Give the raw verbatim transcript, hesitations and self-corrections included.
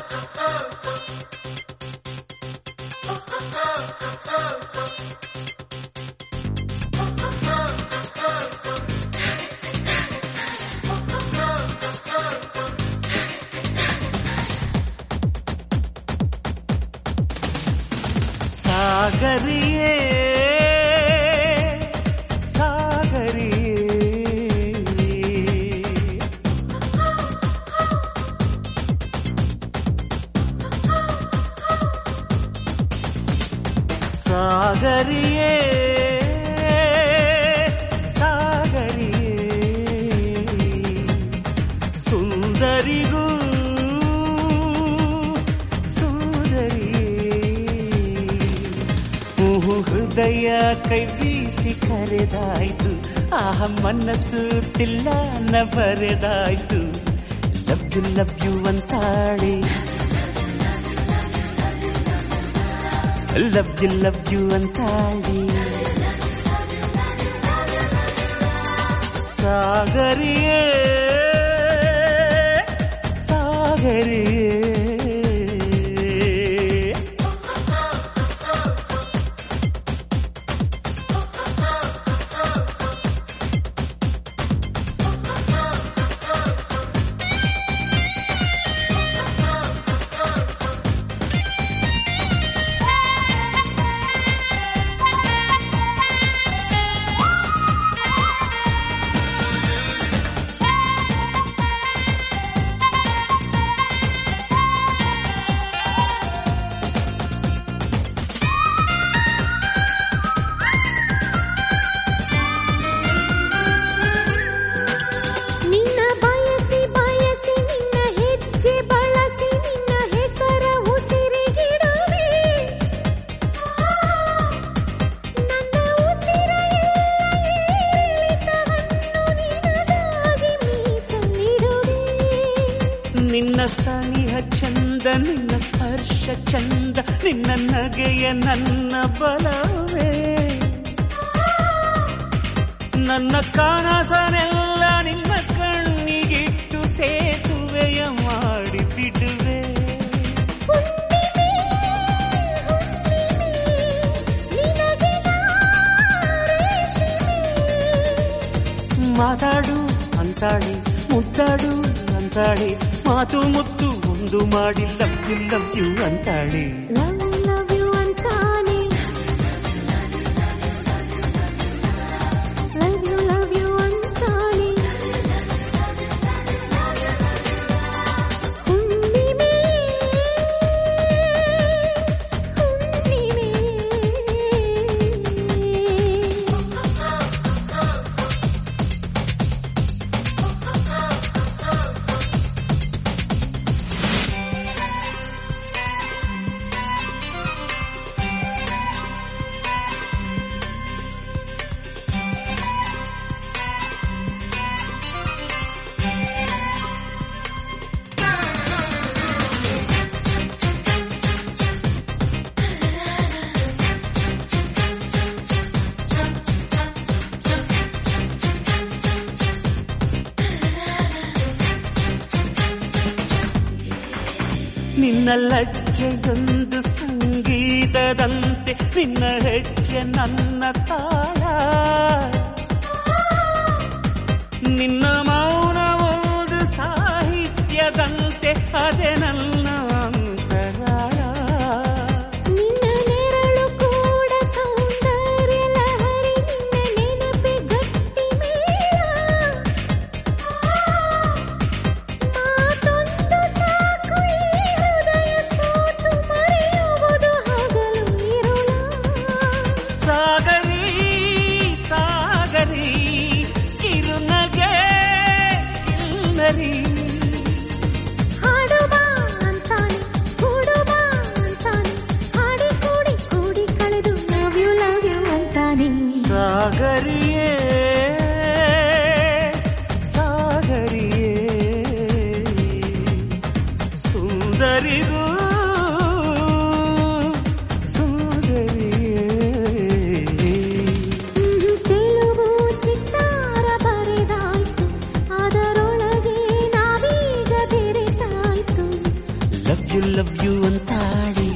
ಸಾಗರಿಯೇ ಸಾಗರಿಯೇ ಸಾಗರಿಯೇ ಸಾಗರಿಯೇ ಸುಂದರಿಗೂ ಹೃದಯ ಕೈ ಬೀಸಿ ಕರೆದಾಯ್ತು, ಆಹ ಮನಸ್ಸು ತಿಲ್ಲನ ಬರೆದಾಯ್ತು. ಲವ್ ಯು ಲವ್ ಯು ಅಂತಾಳೆ, ಲವ್ ಯು ಲವ್ ಯು ಅಂತಾಳೆ. ಸಾಗರಿಯೇ ಸಾಗರಿಯೇ ನಿನ್ನ ಸನಿಹ ಚಂದ, ನಿನ್ನ ಸ್ಪರ್ಶ ಚಂದ, ನಿನ್ನ ನಗೆಯ ನನ್ನ ಬಲವೇ, ನನ್ನ ಕನಸನೆಲ್ಲ ನಿನ್ನ ಕಣ್ಣಿಗಿಟ್ಟು ಸೇತುವೆಯ ಮಾಡಿ ಬಿಡುವೆ. ಮಾತಾಡು ಅಂತಾಳೆ, ಮುದ್ದಾಡು ಅಂತಾಳೆ, ಮಾತು ಮುತ್ತು ಒಂದು ಮಾಡಿ ಲವ್ ಯು ಲವ್ ಯು ಅಂತಾಳೆ. ಲವ್ ಲವ್ ಯು ಅಂತಾನೆ, ಲವ್ ಯು ಲವ್ ಯು ಅಂತಾನೆ. ಹುಣ್ಣಿಮೆ ಹುಣ್ಣಿಮೆ ನಿನ್ನ ಲಜ್ಜೆಯೊಂದು ಸಂಗೀತದಂತೆ, ನಿನ್ನ ಹೆಜ್ಜೆ ನನ್ನ ತಾಳ, ನಿನ್ನ ಮೌನ ಒಂದು ಸಾಹಿತ್ಯದಂತೆ, ಅದೇ ನನ್ನ ಅಂತರಾಳ. ನಿನ್ನ ನೆರಳು ಕೂಡ ಸೌಂದರ್ಯ ಲಹರಿ, ನಿನ್ನ ನೆನಪೆ ಗಟ್ಟಿ ಮೇಳ. ಮಾತೊಂದು ಸಾಕು ಈ ಹೃದಯ ಸೋತು ಮರೆಯುವುದು ಹಗಲು ಇರುಳ. ಸಾಗರಿ ಸಾಗರಿ ಕಿರುನಗೆ ಕಿನ್ನರಿ, ಹಾಡುವ ಯು ಲವ್ ಯು ಅಂತಾಳೆ.